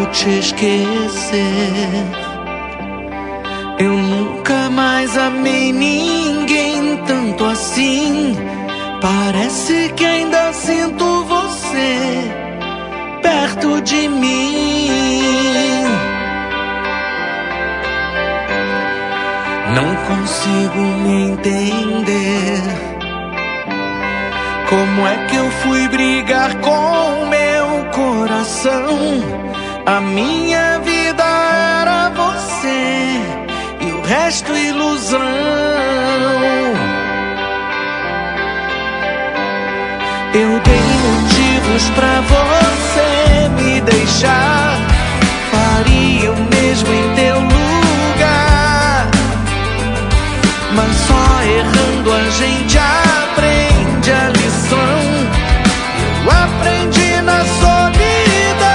te esquecer. Eu nunca mais amei ninguém tanto assim. Parece que ainda sinto você perto de mim. Não consigo me entender. Como é que eu fui brigar com meu coração? A minha vida era você e o resto ilusão. Eu dei motivos pra você me deixar. Faria o mesmo em teu lugar. Mas só errando a gente aprende a lição. Eu aprendi na solidão.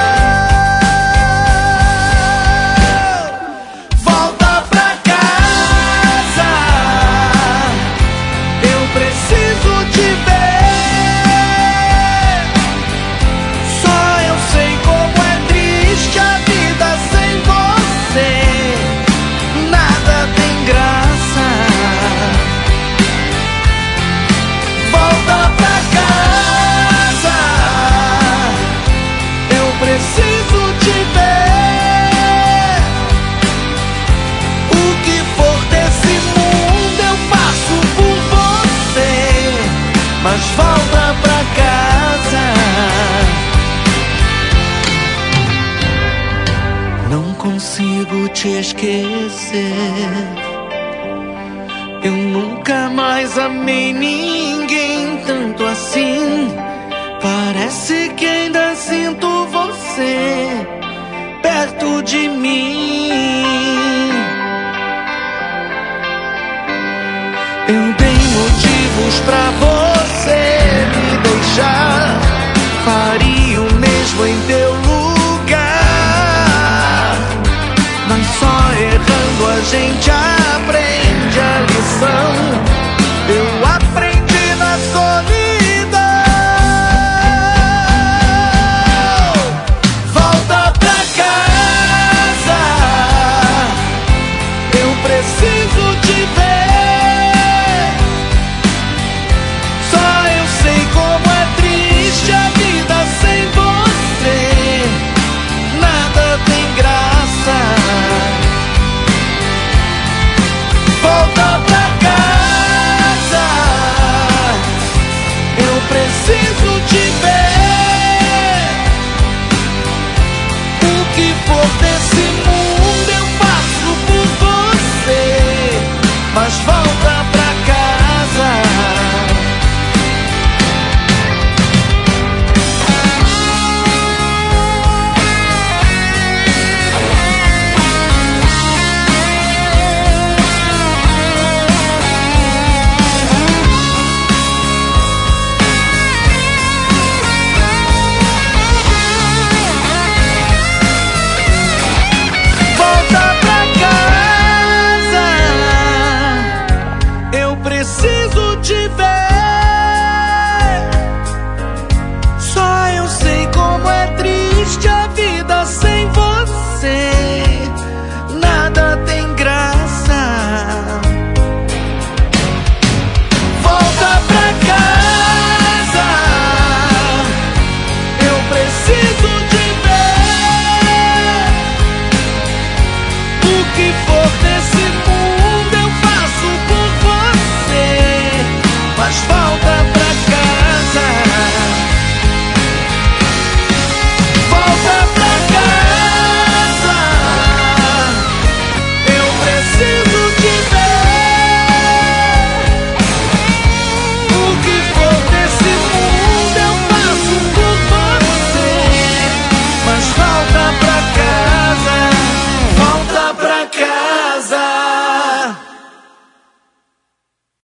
Volta pra casa, eu preciso te ver. Só eu sei como é triste a vida sem você. Nada tem graça. Volta pra casa, eu preciso te ver. O que for desse mundo eu faço por você. Mas volta pra casa. Não consigo te esquecer. Eu nunca mais amei ninguém tanto assim. Parece que ainda sinto você perto de mim. Eu dei motivos pra você me deixar. Faria o mesmo em teu lugar. Mas só errando a gente aprende a lição. Eu aprendi na solidão. Volta pra casa, eu preciso